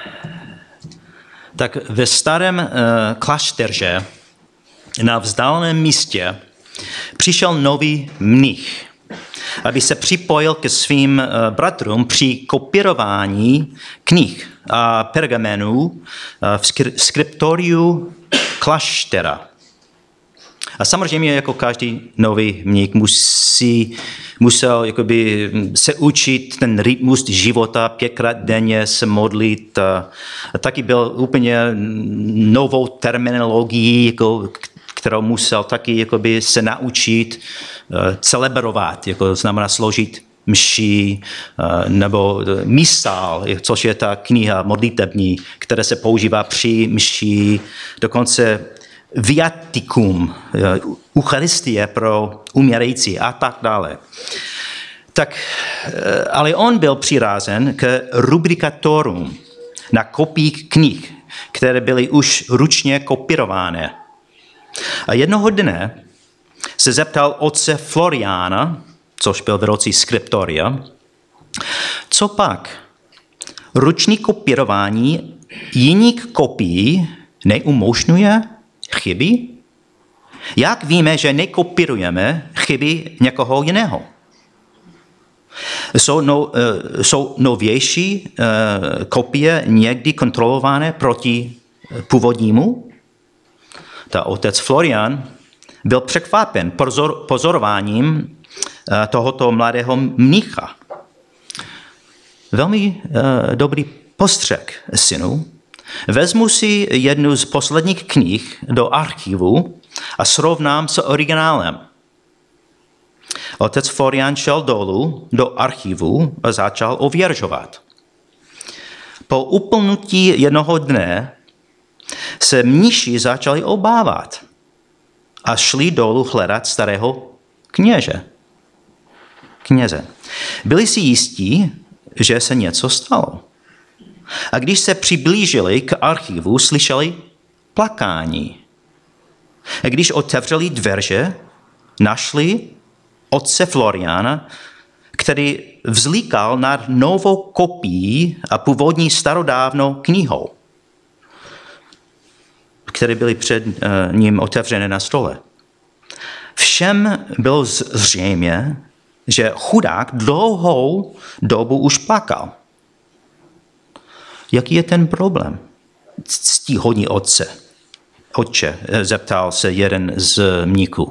Tak ve starém klášteře na vzdáleném místě přišel nový mnich, aby se připojil ke svým bratrům při kopírování knih a pergamenů v skriptoriu kláštera. A samozřejmě jako každý nový mník musel jakoby se učit ten rytmus života, 5krát denně se modlit. A taky byl úplně novou terminologií, jako, kterou musel taky jakoby se naučit celebrovat, jako znamená složit mši nebo misál, což je ta kniha modlitební, která se používá při mši, dokonce viaticum, Eucharistie pro umírající a tak dále. Tak, ale on byl přirázen k rubrikatorům na kopiích knih, které byly už ručně kopírované. A jednoho dne se zeptal otce Floriana, což byl vedoucí skriptoria, co pak? Ruční kopírování jiných kopií neumožňuje chyby? Jak víme, že nekopírujeme chyby někoho jiného? Jsou novější kopie někdy kontrolované proti původnímu? Ta otec Florian byl překvapen pozorováním tohoto mladého mnicha. Velmi dobrý postřeh, synu. Vezmu si jednu z posledních knih do archivu a srovnám s originálem. Otec Florian šel dolů do archivu a začal ověřovat. Po uplynutí jednoho dne se mniši začali obávat a šli dolů hledat starého kněze. Byli si jistí, že se něco stalo. A když se přiblížili k archivu, slyšeli plakání. A když otevřeli dveře, našli otce Floriana, který vzlíkal nad novou kopií a původní starodávnou knihou, které byly před ním otevřené na stole. Všem bylo zřejmé, že chudák dlouhou dobu už plakal. Jaký je ten problém? Ctihodný otče, zeptal se jeden z mníků.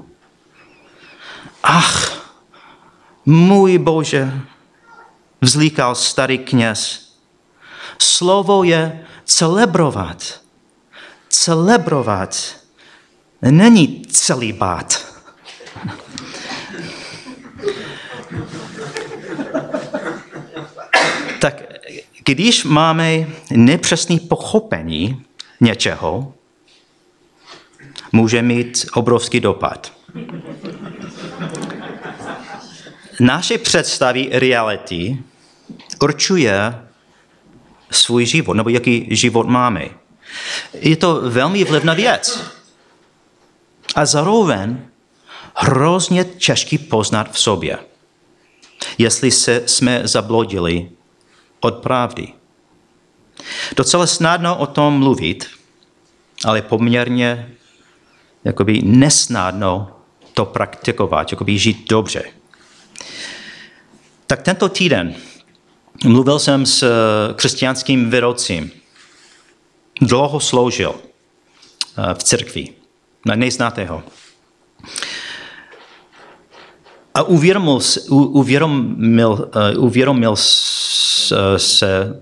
Ach, můj Bože, vzlíkal starý kněz. Slovo je celebrovat. Celebrovat není celibát. Tak když máme nepřesné pochopení něčeho, může mít obrovský dopad. Naše představy reality určuje svůj život, nebo jaký život máme. Je to velmi vlivná věc. A zároveň hrozně těžký poznat v sobě, jestli jsme zabludili od pravdy. Docela snadno o tom mluvit, ale poměrně jakoby nesnadno to praktikovat, jakoby žít dobře. Tak tento týden mluvil jsem s křesťanským vedoucím. Dlouho sloužil v církvi. Neznáte ho. A uvědomil se,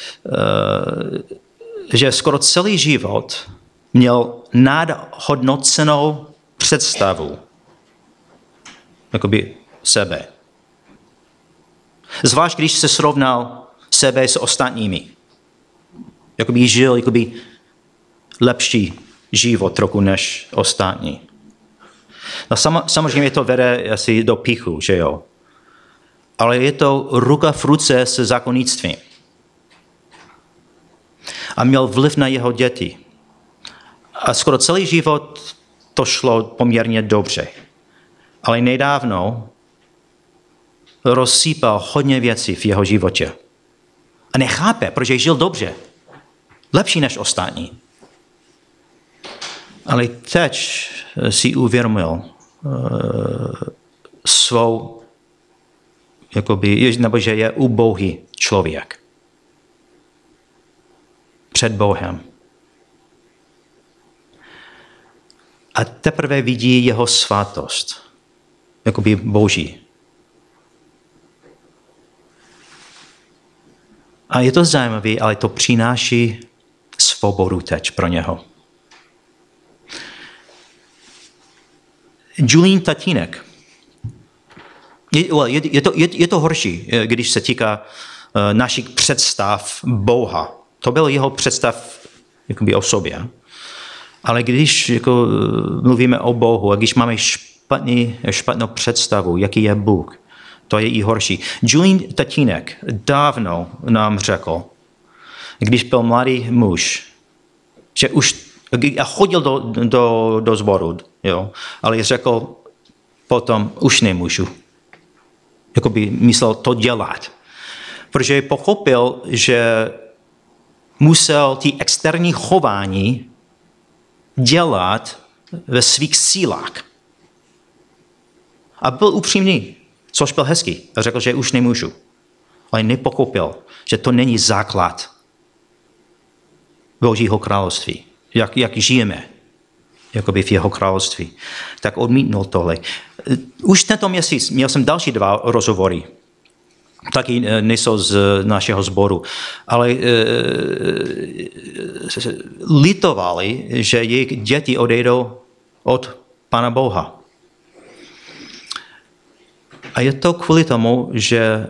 že skoro celý život měl nadhodnocenou představu jakoby sebe. Zvlášť, když se srovnal sebe s ostatními. Jakoby žil lepší život trochu než ostatní. No samozřejmě to vede asi do píchu, že jo. Ale je to ruka v ruce se zákonnictvím. A měl vliv na jeho děti. A skoro celý život to šlo poměrně dobře. Ale nedávno rozsýpal hodně věcí v jeho životě. A nechápe, protože žil dobře. lepší než ostatní. Ale teď si uvědomil svou, nebo že je ubohý člověk před Bohem. A teprve vidí jeho svatost, jakoby boží. A je to zajímavé, ale to přináší svobodu teď pro něho. Julín tatínek. Je to horší, když se týká našich představ Boha. To byl jeho představ jakoby o sobě. Ale když mluvíme o Bohu a když máme špatnou představu, jaký je Bůh, to je i horší. Julín tatínek dávno nám řekl, když byl mladý muž, že už chodil do sboru, jo, ale řekl potom, už nemůžu. Jakoby myslel to dělat. Protože pochopil, že musel ty externí chování dělat ve svých sílách. A byl upřímný, což byl hezký. A řekl, že už nemůžu. Ale nepochopil, že to není základ Božího království. Jak žijeme jakoby v jeho království. Tak odmítnul tohle. Už tento měsíc měl jsem další 2 rozhovory. Taky nejsou z našeho sboru. Ale litovali, že jejich děti odejdou od Pana Boha. A je to kvůli tomu, že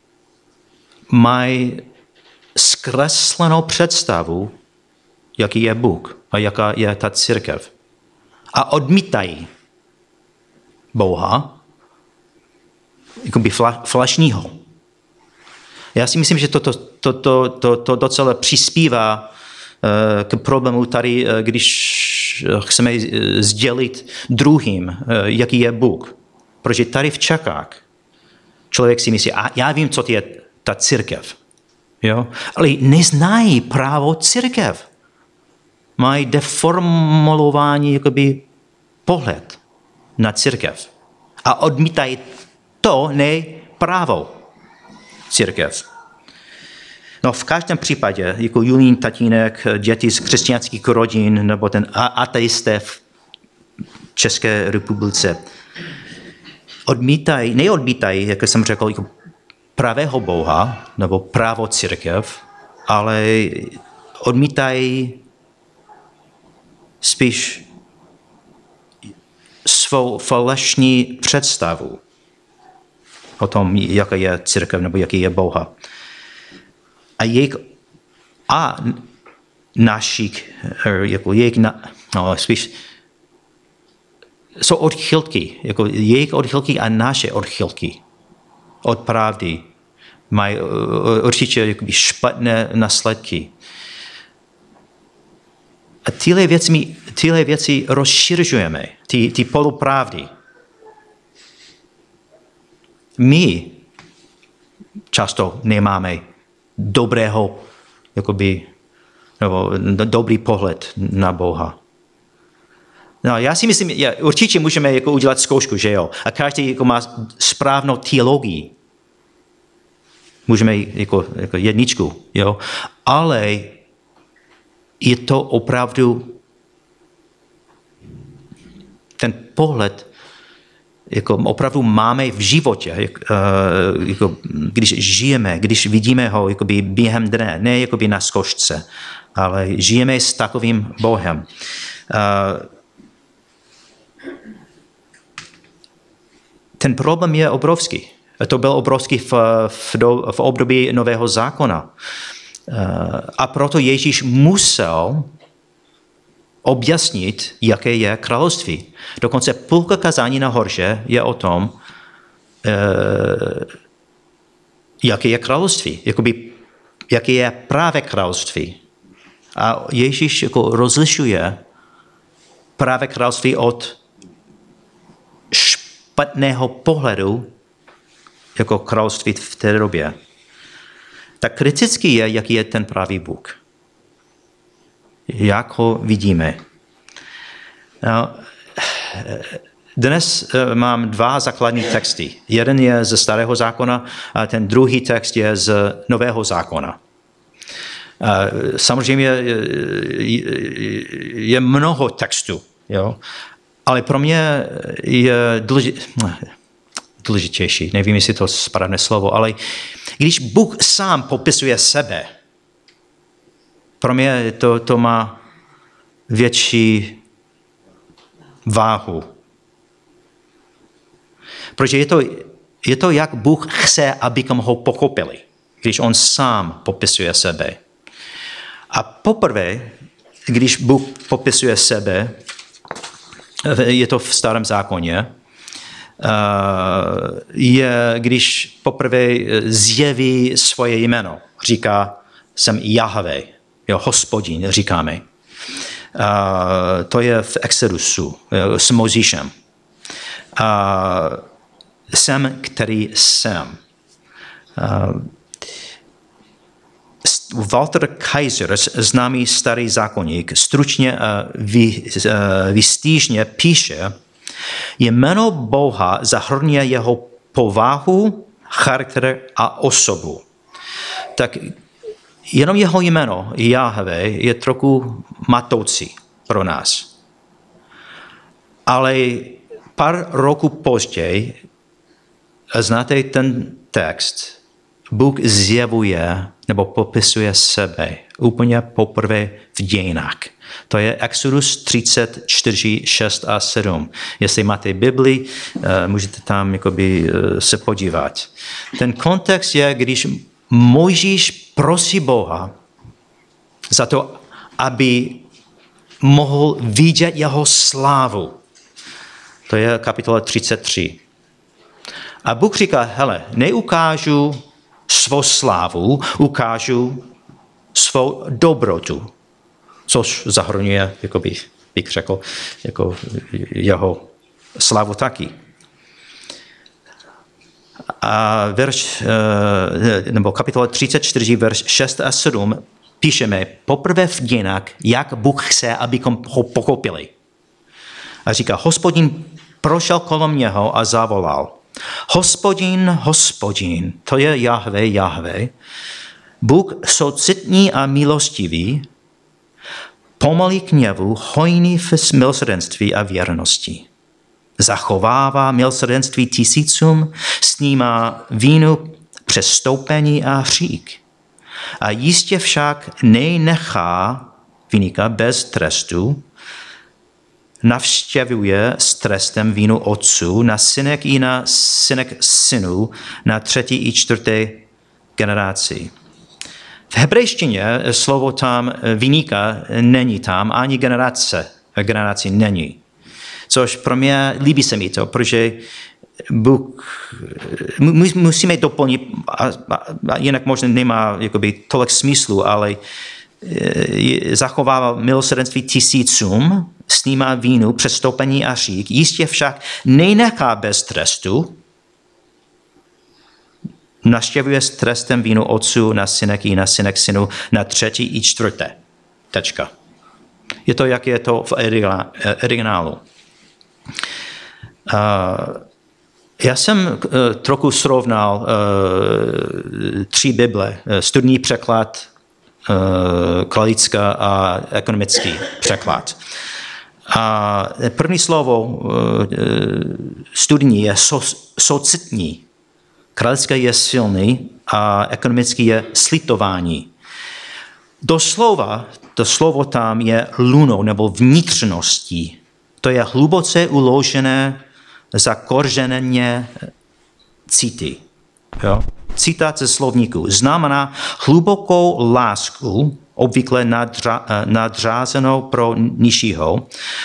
mají zkreslenou představu, jaký je Bůh a jaká je ta církev. A odmítají Boha, jakoby flašního. Já si myslím, že to docela přispívá k problému tady, když chceme sdělit druhým, jaký je Bůh. Protože tady v Čechách člověk si myslí, a já vím, co je ta církev. Jo? Ale neznají právo církev. Mají deformulovaný jakoby pohled na církev. A odmítají to, ne právo církev. No v každém případě, jako Julín tatínek, děti z křesťanských rodin, nebo ten ateisté v České republice, neodmítají, jak jsem řekl, jako pravého Boha, nebo právo církev, ale odmítají spíš svou falešní představu o tom, jaká je církev, nebo jaký je Boha. A našich, jako spíš jsou odchylky, jako jejich odchylky a naše odchylky od pravdy mají určitě špatné následky. A tyhle věci rozšiřujeme, ty polopravdy. My často nemáme dobrého, nebo dobrý pohled na Boha. No, já si myslím, určitě můžeme udělat zkoušku, že jo? A každý má správnou teologii. Můžeme jako 1, jo? Ale je to opravdu ten pohled, opravdu máme v životě, když žijeme, když vidíme ho během dne, ne na zkoušce, ale žijeme s takovým Bohem. Ten problém je obrovský. To byl obrovský v období Nového zákona. A proto Ježíš musel objasnit, jaké je království. Dokonce půlka kázání na hoře je o tom, jaké je království, jaké je právě království. A Ježíš rozlišuje právě království od špatného pohledu jako království v té době. Tak kritický je, jaký je ten pravý Bůh. jak ho vidíme. No, dnes mám dva základní texty. Jeden je ze Starého zákona a ten druhý text je z Nového zákona. Samozřejmě je mnoho textů, jo? Ale pro mě je důležitější, nevím, jestli to je správné slovo, ale když Bůh sám popisuje sebe, pro mě to má větší váhu. Protože je to, jak Bůh chce, abychom ho pochopili, když on sám popisuje sebe. A poprvé, když Bůh popisuje sebe, je to v Starém zákoně, je, když poprvé zjeví svoje jméno. Říká, jsem Jahve, jo, Hospodin, říkáme. To je v Exodusu s Mojžíšem. Jsem, který jsem. Walter Kaiser, známý starý zákonník, stručně a výstižně píše, jméno Boha zahrnuje jeho povahu, charakter a osobu. Tak jenom jeho jméno, Jahve, je trochu matoucí pro nás. Ale pár roků později, znáte ten text, Bůh zjevuje nebo popisuje sebe úplně poprvé v dějinách. To je Exodus 34, 6 a 7. Jestli máte Bibli, můžete tam se podívat. Ten kontext je, když Mojžíš prosí Boha za to, aby mohl vidět jeho slávu. To je kapitola 33. A Bůh říká, hele, neukážu svou slávu, ukážu svou dobrotu, což zahrnuje, bych řekl, jako jeho slávu taky. A nebo kapitola 34, verš 6 a 7 píšeme poprvé v dějinách, jak Bůh chce, abychom ho pochopili. A říká, Hospodin prošel kolem něho a zavolal. Hospodin, Hospodin, to je Jahve, Jahve, Bůh soucitný a milostivý, pomalý k hněvu, hojný v milosrdenství a věrnosti. Zachovává milosrdenství tisícům, snímá vínu přestoupení a hřích. A jistě však nenechá viníka bez trestu, navštěvuje s trestem vínu otců na synek i na synek synů na 3. i 4. generaci. V hebrejštině slovo tam viníka není tam, ani generaci není. Což pro mě líbí se mi to, protože musíme doplnit, a jinak možná nemá tolik smyslu, ale zachovává milosrdenství tisícům, snímá vínu, přestoupení a hřích, jistě však nenechá bez trestu, navštěvuje s trestem vínu otců na synek i na synek synu na 3. i 4. Tečka. Je to, jak je to v originálu. Já jsem trochu srovnal 3 Bible, studijní překlad, kralická a ekonomický překlad. A první slovo studijní je soucitní, kralické je silný a ekonomický je slitování. Doslova, to slovo tam je lunou nebo vnitřností. To je hluboce uložené, zakořeněné city. Jo? Citace slovníků. Znamená hlubokou lásku, obvykle nadřazenou pro nižšího,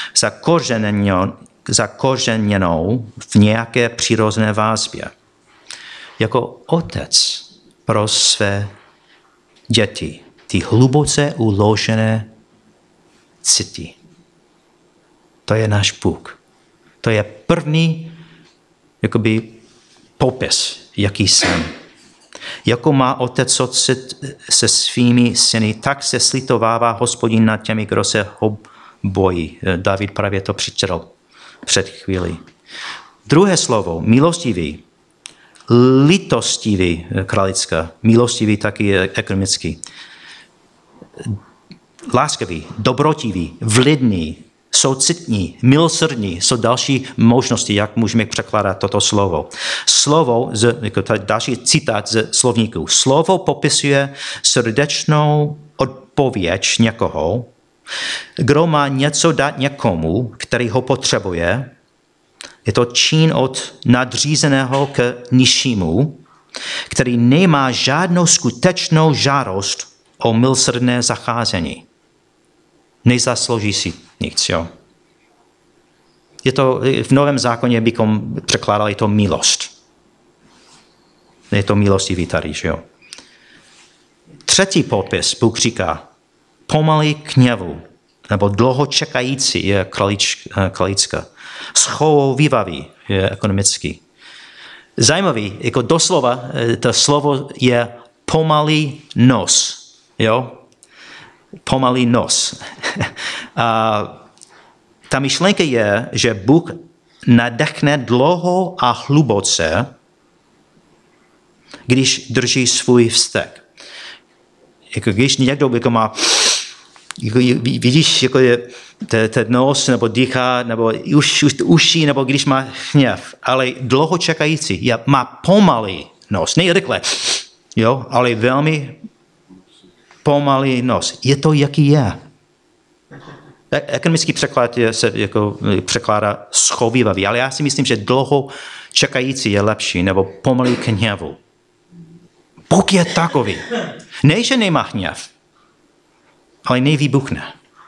zakořeněnou v nějaké přirozené vazbě. Jako otec pro své děti. Ty hluboce uložené city. To je náš Bůh. To je první popis, jaký jsem. Jako má otec se svými syny, tak se slitovává Hospodin nad těmi, kdo se ho bojí. David právě to přečetl před chvílí. Druhé slovo, milostivý, litostivý, kralická, milostivý taky ekonomický, láskavý, dobrotivý, vlidný, soucitní, milosrdný jsou další možnosti, jak můžeme překládat toto slovo. Slovo, jako další citát ze slovníku. Slovo popisuje srdečnou odpověď někoho, kdo má něco dát někomu, který ho potřebuje. Je to čin od nadřízeného k nižšímu, který nemá žádnou skutečnou žádost o milosrdné zacházení. Nezaslouží si nic, jo. Je to, v Novém zákoně bychom překládali to milost. Je to milostivý tady, jo. Třetí popis, Bůh říká, pomalý k hněvu, nebo dlouho čekající je kralická. Schovývavý je ekonomický. Zajímavý, jako doslova, to slovo je pomalý nos, jo. Pomalý nos. A ta myšlenka je, že Bůh nadechne dlouho a hluboce, když drží svůj vztek. Jako když někdo jako má, jako vidíš, jako je ten nos, nebo dýchá, nebo uši, nebo když má hněv, ale dlouho čekající, má pomalý nos, ne rychle, jo, ale velmi pomalý nos. Je to, jaký je. Ekonomický překlad se jako překládá schovývavý, ale já si myslím, že dlouho čekající je lepší, nebo pomalý k hněvu. Bůh je takový. Ne, že nemá hněv, ale nevybuchne.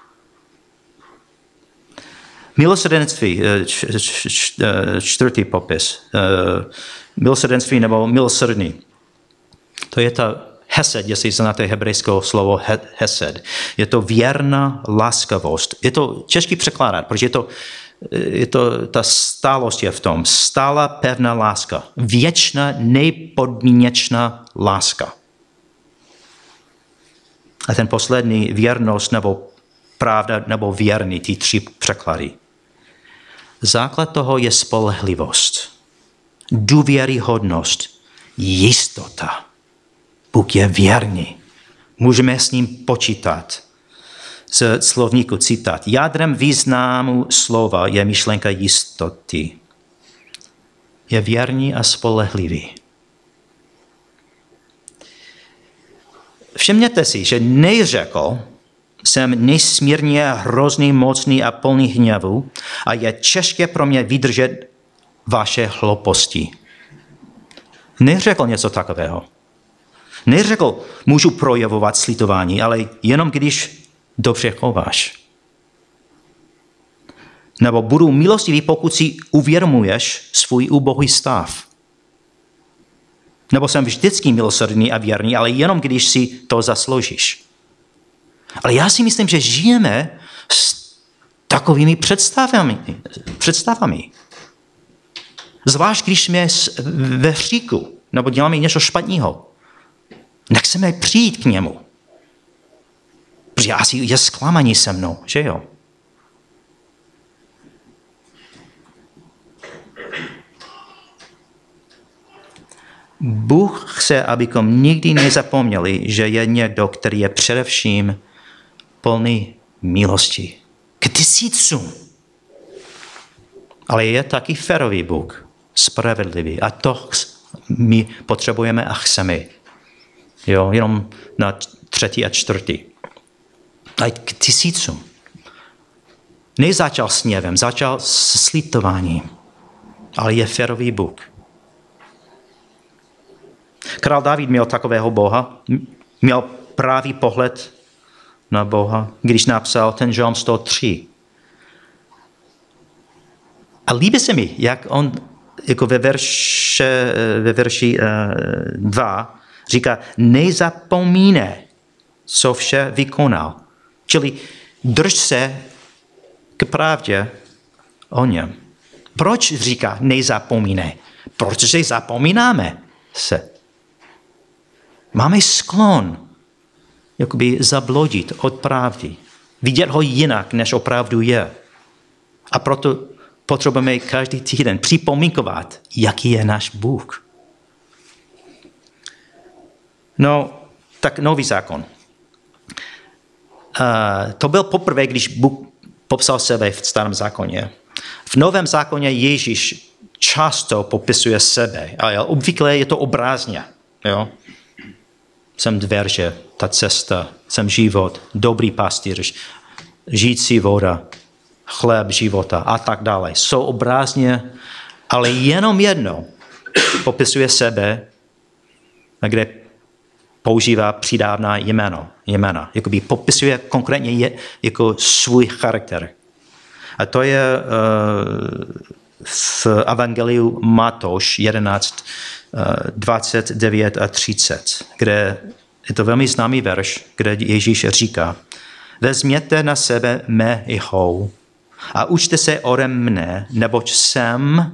Milosrdenství, čtvrtý popis. Milosrdenství nebo milosrdný. To je ta hesed, jestli znáte hebrejské slovo hesed. Je to věrná laskavost. Je to těžký překládat, protože ta stálost je v tom. Stála pevná láska. Věčná, nepodmínečná láska. A ten poslední věrnost nebo pravda nebo věrný, ty tři překlady. Základ toho je spolehlivost, důvěryhodnost, jistota. Bůh je věrný. Můžeme s ním počítat. Z slovníku citát. Jádrem významu slova je myšlenka jistoty. Je věrný a spolehlivý. Všimněte si, že neřekl, jsem nesmírně hrozný, mocný a plný hněvu a je těžké pro mě vydržet vaše hlouposti. Neřekl něco takového. Neřekl, můžu projevovat slitování, ale jenom když dobře chováš. Nebo budu milostivý, pokud si uvědomuješ svůj ubohý stav. Nebo jsem vždycky milosrdný a věrný, ale jenom když si to zasloužíš. Ale já si myslím, že žijeme s takovými představami. Zvlášť, když jsme ve hříchu, nebo děláme něco špatného. Nechceme přijít k němu. Protože asi je zklamaní se mnou, že jo? Bůh chce, abychom nikdy nezapomněli, že je někdo, který je především plný milosti. K tisícům. Ale je taky férový Bůh, spravedlivý. A to my potřebujeme a chceme. Jo, jenom na třetí a čtvrtý. A k tisícům. Nezačal s hněvem, začal s slitováním. Ale je férový Bůh. Král David měl takového Boha, měl pravý pohled na Boha, když napsal ten žalm 103. A líbí se mi, jak on jako ve verši 2 říká, nezapomínej, co vše vykonal. Čili drž se k pravdě o něm. Proč říká nezapomínej? Protože zapomínáme se. Máme sklon jakoby zablodit od pravdy. Vidět ho jinak, než opravdu je. A proto potřebujeme každý týden připomínkovat, jaký je náš Bůh. No, tak nový zákon. To byl poprvé, když Bůh popsal sebe v starém zákoně. V novém zákoně Ježíš často popisuje sebe, ale obvykle je to obrazně. Jo? Jsem dveře, ta cesta, jsem život, dobrý pastýř, žijící voda, chléb života a tak dále. Jsou obrazně, ale jenom jednou popisuje sebe, kde používá přidávná jména. Jakoby popisuje konkrétně jako svůj charakter. A to je v Evangeliu Matouš 11, 29 a 30, kde je to velmi známý verš, kde Ježíš říká: vezměte na sebe mé jehou a učte se ode mne, neboť jsem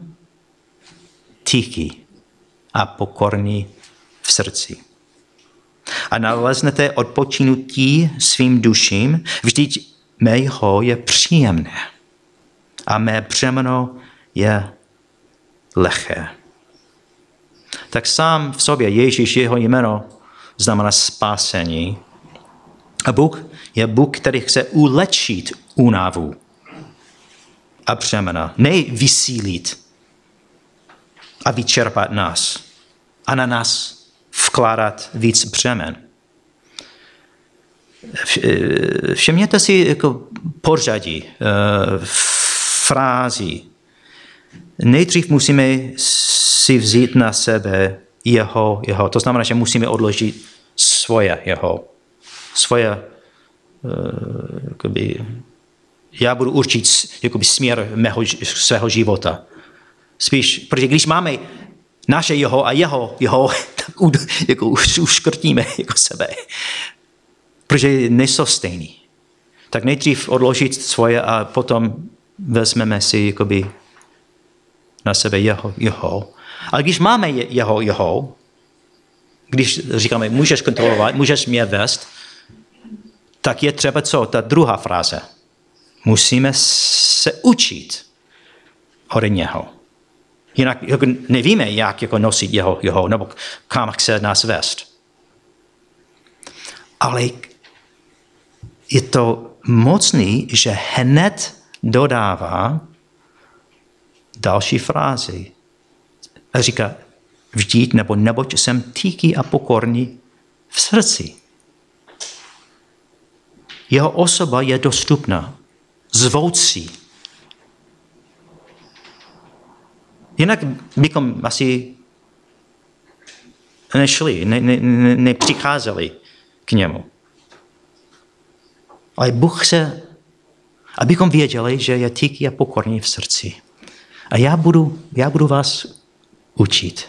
tichý a pokorný v srdci. A naleznete odpočinutí svým duším, vždyť mého je příjemné a mé břemeno je lehké. Tak sám v sobě Ježíš, jeho jméno znamená spásení. A Bůh je Bůh, který chce ulečit únavu a břemena, ne vysílit a vyčerpat nás a na nás vkládat víc břemen. Všimněte si jako pořadí, frází. Nejdřív musíme si vzít na sebe jeho. To znamená, že musíme odložit svoje já budu určit směr svého života. Spíš, protože když máme naše jeho a jeho tak jako uškrtíme jako sebe. Protože nejsou stejný. Tak nejdřív odložit svoje a potom vezmeme si jakoby na sebe jeho. Ale když máme jeho, když říkáme, můžeš kontrolovat, můžeš mě vést, tak je třeba co? Ta druhá fráze. Musíme se učit od něho. Jinak jako nevíme, jak jako nosit jeho, nebo kam chce nás vést. Ale je to mocný, že hned dodává další frázi. A říká, vždyť neboť jsem tichý a pokorný v srdci. Jeho osoba je dostupná, zvoucí. Jinak bychom asi nešli, nepřicházeli k němu. Ale Bůh chce, abychom věděli, že je tichý a pokorný v srdci. A já budu vás učit.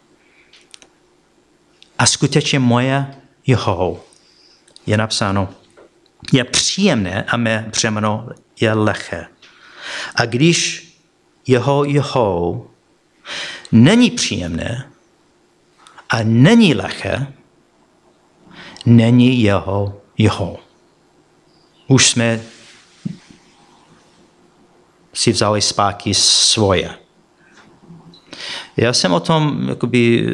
A skutečně moje jeho je napsáno, je příjemné a mé břemeno je lehké. A když jeho není příjemné a není lehké, není jeho. Už jsme si vzali zpátky svoje. Já jsem o tom jakoby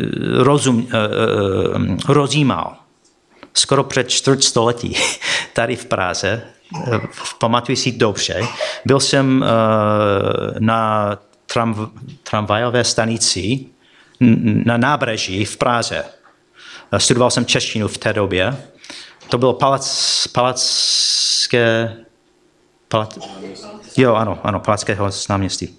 rozjímal skoro před 400 lety tady v Praze. Pamatuji si dobře. Byl jsem na tramvajové stanici na nábřeží v Praze. Studoval jsem češtinu v té době. To bylo Palackého náměstí.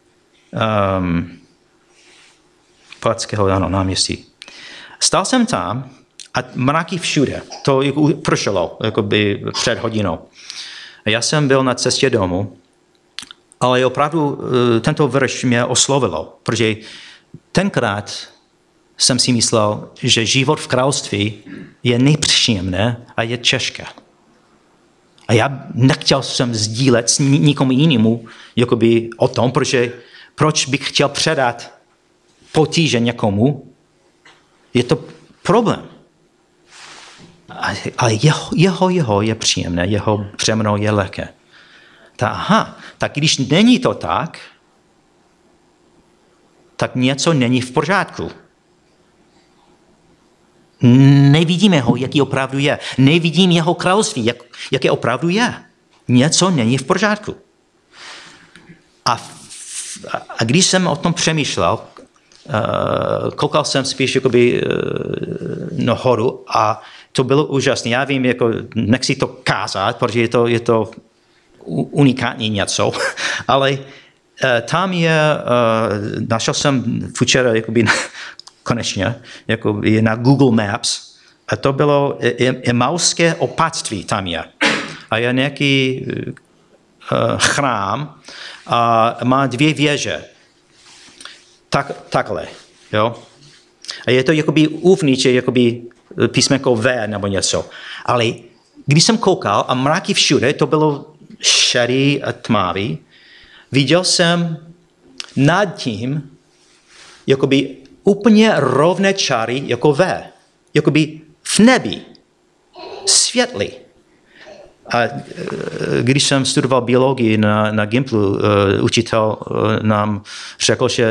Palackého náměstí. Stál jsem tam a mraky všude. To pršelo před hodinou. Já jsem byl na cestě domů, ale opravdu tento verš mě oslovilo, protože tenkrát jsem si myslel, že život v království je nepříjemné a je těžké. A já nechtěl jsem sdílet s nikomu jinému o tom, protože proč bych chtěl předat potíže někomu, je to problém. Ale jeho je příjemné, jeho břemeno je lehké. Tak když není to tak něco není v pořádku. Nevidíme ho, jaký opravdu je. Nevidím jeho království, jaké opravdu je. Něco není v pořádku. A když jsem o tom přemýšlel, koukal jsem spíš jakoby nahoru a to bylo úžasné. Já vím, jako nechci to kázat, protože je to unikátní něco, ale tam našel jsem včera jakoby konečně, jakoby na Google Maps, a to bylo Emauské opatství tam je. A je nějaký chrám a má 2 věže. Takhle, jo. A je to jakoby uvnitř, jakoby písmenko V nebo něco. Ale když jsem koukal a mraky všude, to bylo šedý a tmavý, viděl jsem nad tím jakoby úplně rovné čáry jako V. Jakoby v nebi. Světlý. A když jsem studoval biologii na Gimplu, učitel nám řekl, že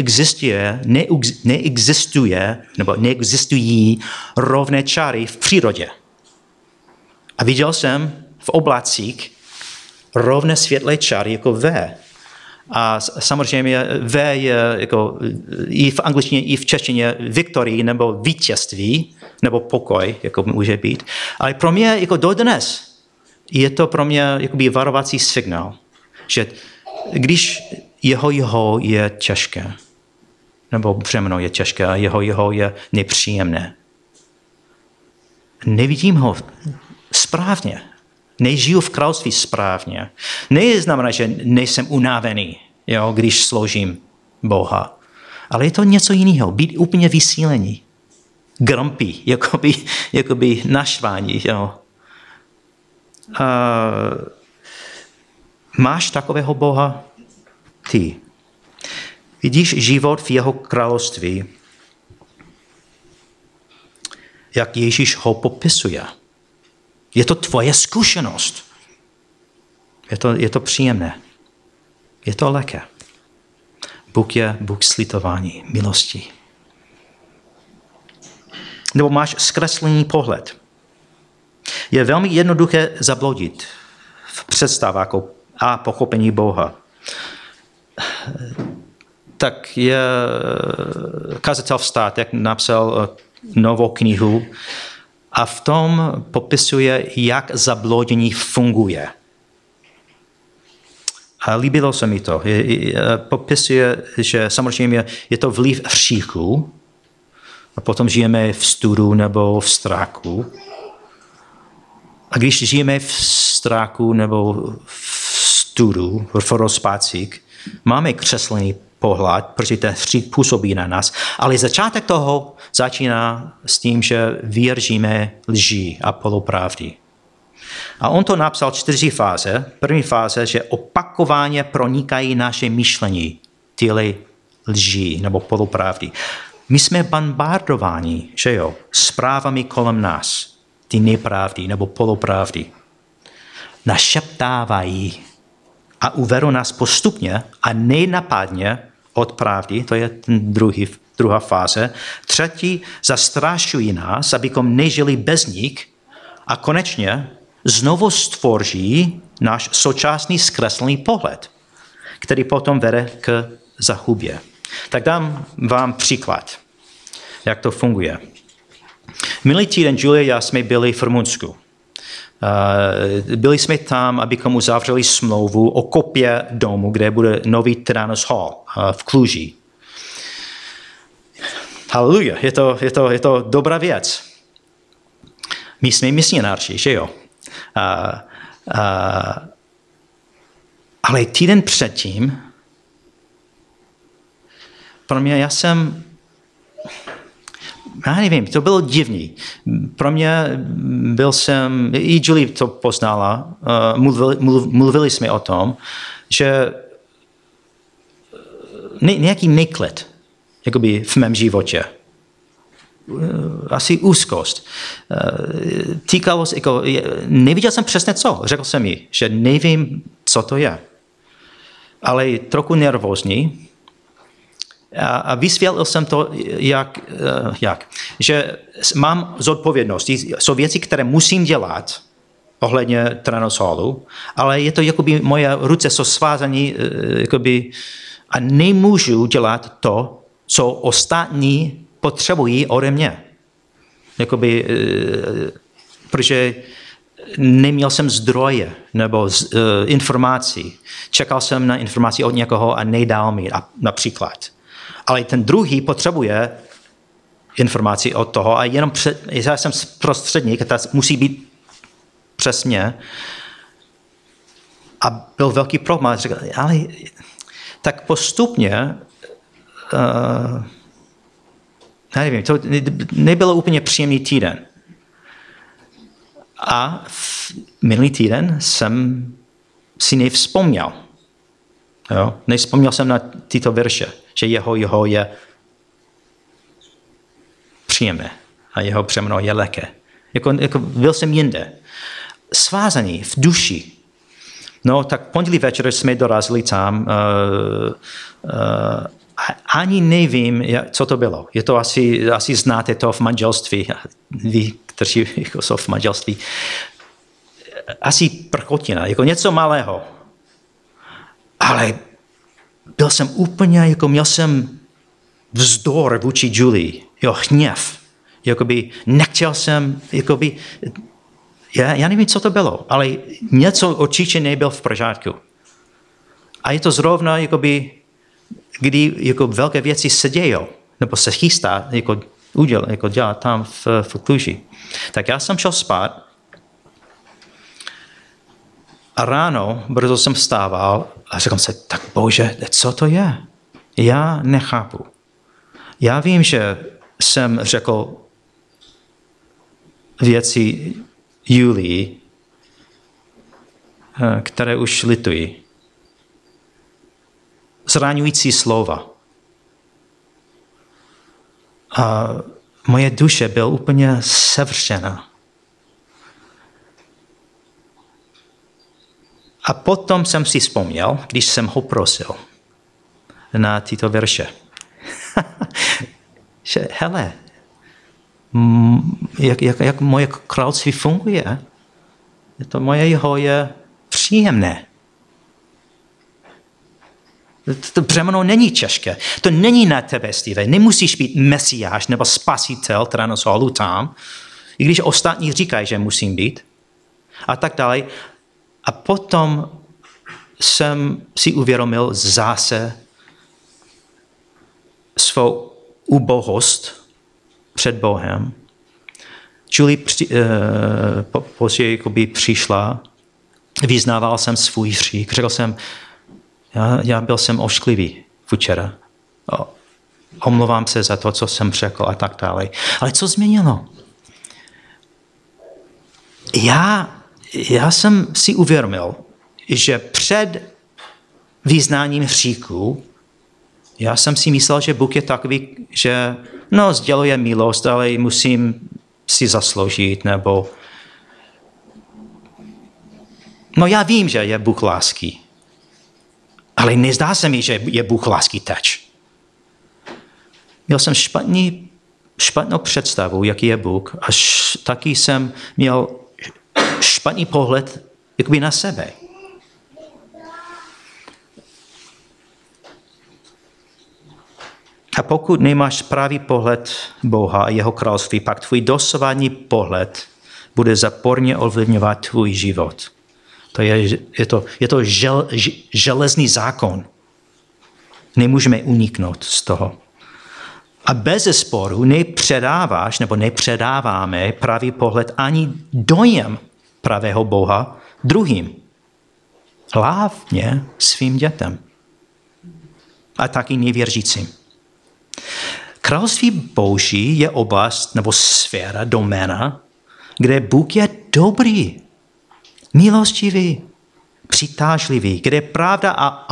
neexistují rovné čáry v přírodě. A viděl jsem v oblacích rovné světlé čáry jako V. A samozřejmě V je jako i v angličtině, i v češtině victory nebo vítězství, nebo pokoj, jako může být. Ale pro mě jako dodnes je to pro mě jakoby varovací signál, že když jeho je těžké, nebo břemeno je těžké a jeho je nepříjemné. Nevidím ho správně. Nežiju v království správně. Neznamená, že nejsem unavený, jo, když sloužím Boha. Ale je to něco jiného. Být úplně vysílení. Grumpy, jakoby naštvaní. Jo. Máš takového Boha? Ty. Vidíš život v jeho království, jak Ježíš ho popisuje. Je to tvoje zkušenost. Je to příjemné. Je to lehké. Bůh je Bůh slitování, milosti. Nebo máš zkreslený pohled. Je velmi jednoduché zabludit v představách a pochopení Boha. Tak je kazatel Vstátek napsal novou knihu a v tom popisuje, jak zabludění funguje. A líbilo se mi to. Popisuje, že samozřejmě je to vliv hříchu a potom žijeme v studu nebo v strachu. A když žijeme v strachu nebo v studu, v rozpacích, máme křeslený pohled, protože ten hřích působí na nás. Ale začátek toho začíná s tím, že věříme lži a polopravdy. A on to napsal 4 fáze. První fáze, že opakovaně pronikají naše myšlení, tyhle lži nebo polopravdy. My jsme bombardováni, že jo, zprávami kolem nás, ty nepravdy nebo polopravdy. Našeptávají a uvedou nás postupně a nenapadně od pravdy, to je druhá fáze. 3. zastrašují nás, abychom nežili bez nich a konečně znovu stvoří náš současný zkreslený pohled, který potom vede k zahubě. Tak dám vám příklad, jak to funguje. Minulý týden Julie a já jsme byli v Rumunsku. Byli jsme tam, abychom uzavřeli smlouvu o kopě domu, kde bude nový Tyrannus Hall v Kluži. Haleluja, je to dobrá věc. My jsme misionáři, že jo? Ale týden předtím, pro mě já nevím, to bylo divný. Pro mě i Julie to poznala, mluvili jsme o tom, že nějaký neklid jakoby v mém životě. asi úzkost. Týkalo se, jako, neviděl jsem přesně co. Řekl jsem jí, že nevím, co to je. Ale trochu nervózní. A vysvětlil jsem to, jak. Že mám zodpovědnosti. Jsou věci, které musím dělat ohledně Tyrannosauru, ale je to, jakoby moje ruce jsou svázané, jakoby, a nemůžu dělat to, co ostatní potřebují ode mě. Jakoby, protože neměl jsem zdroje nebo informací. Čekal jsem na informaci od někoho a nedal mi například. Ale ten druhý potřebuje informaci od toho a jenom já jsem prostředník, to musí být přesně. A byl velký problém. Říkal, ale tak postupně nevím, to nebylo úplně příjemný týden. A minulý týden jsem si nevzpomněl. Jo? Nevzpomněl jsem na tyto verše, že jeho je příjemné a jeho břemeno je lehké. Jako byl jsem jinde. Svázaný v duši. No, tak pondělí večer jsme dorazili tam. Ani nevím, co to bylo. Je to asi znáte to v manželství. Vy, kteří jsou v manželství. Asi prchotina, jako něco malého. Ale byl jsem úplně, jako měl jsem vzdor vůči Julie, hněv. Jakoby nechtěl jsem, jakoby, já nevím, co to bylo, ale něco určitě nebyl v pořádku. A je to zrovna, jakoby, kdy jako velké věci se dějou, nebo se chystá jako dělat tam v Kluži. Tak já jsem šel spát a ráno brzo jsem vstával a řekl jsem se, tak bože, co to je? Já nechápu. Já vím, že jsem řekl věci Julii, které už litují. Zraňující slova. A moje duše byla úplně sevřena. A potom jsem si vzpomněl, když jsem ho prosil na tyto verše. Že, hele, jak moje království funguje, to moje jeho je příjemné. To břemeno není těžké. To není na tebe, Steve. Nemusíš být mesiáš nebo spasitel Tyrannosauru tam, i když ostatní říkají, že musím být. A tak dále. A potom jsem si uvědomil zase svou ubohost před Bohem. Julie později přišla, vyznával jsem svůj hřích, řekl jsem, já byl jsem ošklivý včera. Omlouvám se za to, co jsem řekl a tak dále. Ale co změnilo? Já jsem si uvědomil, že před vyznáním hříchu já jsem si myslel, že Bůh je takový, že sděluje milost, ale musím si zasloužit, nebo já vím, že je Bůh lásky. Ale nezdá se mi, že je Bůh lásky teď. Měl jsem špatnou představu, jaký je Bůh, a taky jsem měl špatný pohled jakoby na sebe. A pokud nemáš pravý pohled Boha a jeho království, pak tvůj dosavadní pohled bude záporně ovlivňovat tvůj život. Je to železný zákon. Nemůžeme uniknout z toho. A bez sporu nepředáváš nebo nepředáváme pravý pohled ani dojem pravého Boha druhým. Hlavně svým dětem. A taky nevěřícím. Království Boží je oblast nebo sféra, doména, kde Bůh je dobrý, milostivý, přitážlivý, kde pravda a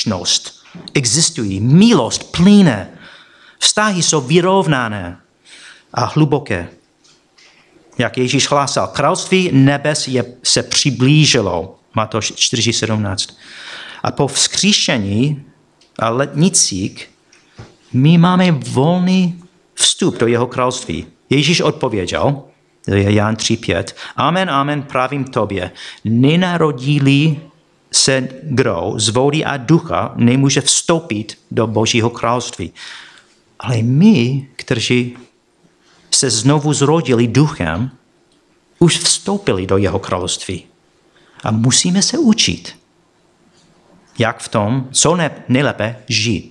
autentičnost existují, milost plyne, vztahy jsou vyrovnané, a hluboké. Jak Ježíš hlásal, království nebes se přiblížilo. Matouš 4:17. A po vzkříšení a letnicích my máme volný vstup do jeho království. Ježíš odpověděl, to je Jan 3:5, amen, amen, pravím tobě, nenarodí-li se kdo z vody a ducha, nemůže vstoupit do Božího království. Ale my, kteří se znovu zrodili duchem, už vstoupili do jeho království. A musíme se učit, jak v tom, co nejlépe žít.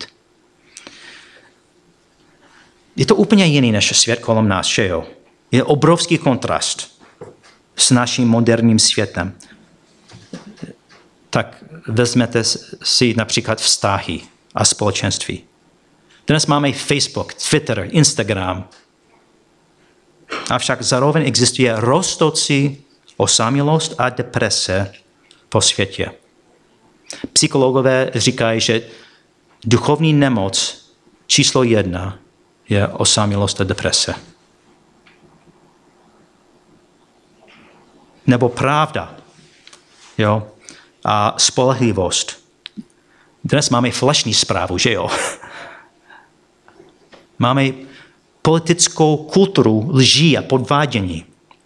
Je to úplně jiný než svět kolem nás, že jo? Je obrovský kontrast s naším moderním světem. Tak vezmete si například vztahy a společenství. Dnes máme Facebook, Twitter, Instagram. Avšak zároveň existuje rostoucí osamělost a deprese po světě. Psychologové říkají, že duchovní nemoc číslo 1 je osamělost a deprese. Nebo pravda, jo? A spolehlivost. Dnes máme falešní zprávu, že jo? Máme politickou kulturu lží a podvádění.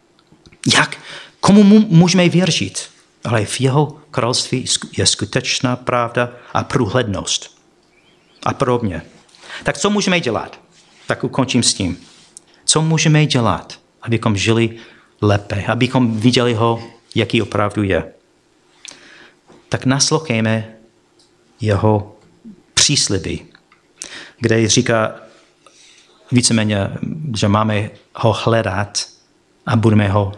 Komu můžeme věřit? Ale v jeho království je skutečná pravda a průhlednost. A podobně. Tak co můžeme dělat? Tak ukončím s tím. Co můžeme dělat, abychom žili lépe, abychom viděli ho, jaký opravdu je? Tak naslouchejme jeho přísliby, kde říká víceméně, že máme ho hledat a budeme ho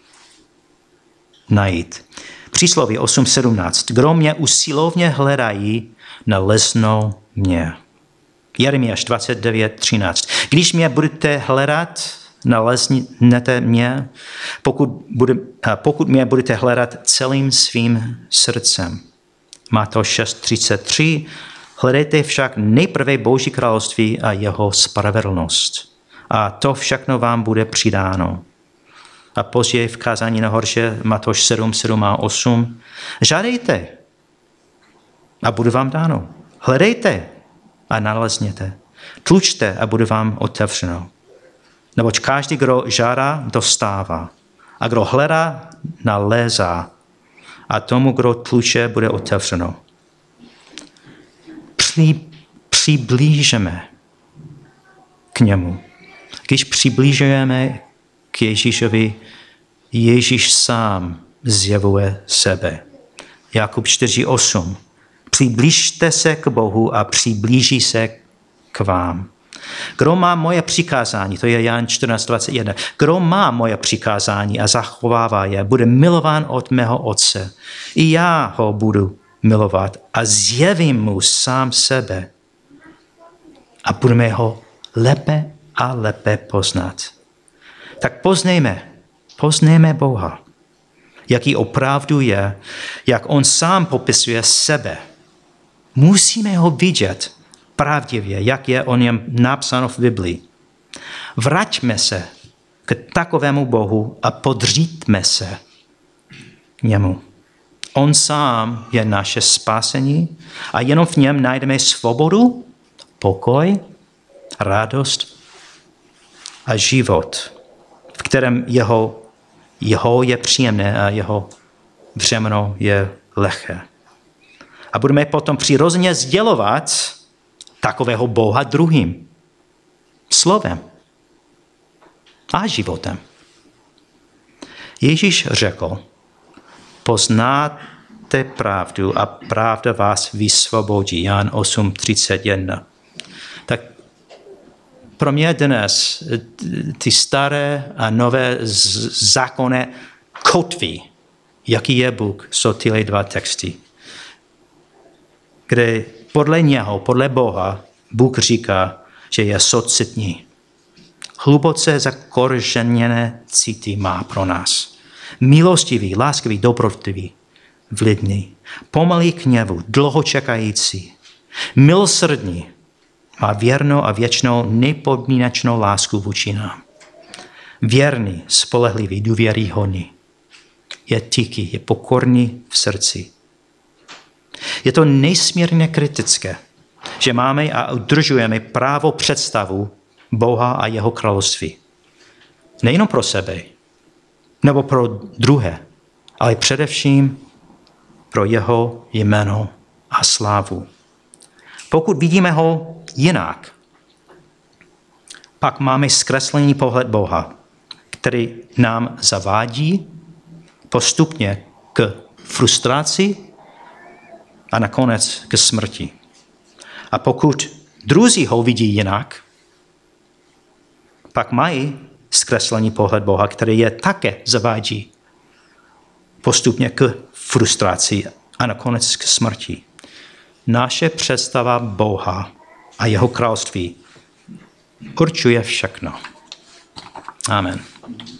najít. Přísloví 8:17. Kdo mě usilovně hledají, naleznou mě. Jeremiáš 29:13. Když mě budete hledat, naleznete mě, pokud mě budete hledat celým svým srdcem. Matouš 6:33. Hledejte však nejprve Boží království a jeho spravedlnost. A to všechno vám bude přidáno. A později v kázání nahoře Matouš 7 a 8. Žádejte a bude vám dáno. Hledejte a nalezněte. Tlučte a bude vám otevřeno. Neboť každý, kdo žádá, dostává. A kdo hledá, nalézá. A tomu, kdo tluče, bude otevřeno. Přiblížeme k němu. Když přiblížujeme k Ježíšovi, Ježíš sám zjevuje sebe. Jakub 4:8. Přiblížte se k Bohu a přiblíží se k vám. Kdo má moje přikázání, to je Jan 14:21. Kdo má moje přikázání a zachovává je, bude milován od mého Otce. I já ho budu milovat a zjevím mu sám sebe. A budeme ho lépe a lépe poznat. Tak poznejme Boha, jaký opravdu je, jak on sám popisuje sebe. Musíme ho vidět pravdivě, jak je o něm napsáno v Biblii. Vraťme se k takovému Bohu a podříďme se k němu. On sám je naše spásení a jenom v něm najdeme svobodu, pokoj, radost a život, v kterém jeho je příjemné a jeho břemeno je lehké. A budeme potom přirozeně sdělovat takového Boha druhým. Slovem a životem. Ježíš řekl, poznáte pravdu a pravda vás vysvobodí. Jan 8:31. Tak pro mě dnes ty staré a nové zákony kotví, jaký je Bůh, jsou tyhle dva texty. Kde podle Boha, Bůh říká, že je soucitný. Hluboce zakořeněné city má pro nás. Milostivý, láskavý, dobrotivý, vlidný, pomalý k hněvu, dlouho čekající, milosrdný, má věrnou a věčnou nepodmínečnou lásku vůči nám. věrný, spolehlivý, důvěryhodný. Je tichý, je pokorný v srdci. Je to nesmírně kritické, že máme a udržujeme právo představu Boha a jeho království. Nejenom pro sebe, nebo pro druhé, ale především pro jeho jméno a slávu. Pokud vidíme ho jinak, pak máme zkreslený pohled Boha, který nám zavádí postupně k frustraci a nakonec k smrti. A pokud druzí ho vidí jinak, pak mají zkreslený pohled Boha, který je také zavádí postupně k frustraci a nakonec k smrti. Naše představa Boha a jeho království určuje všechno. Amen.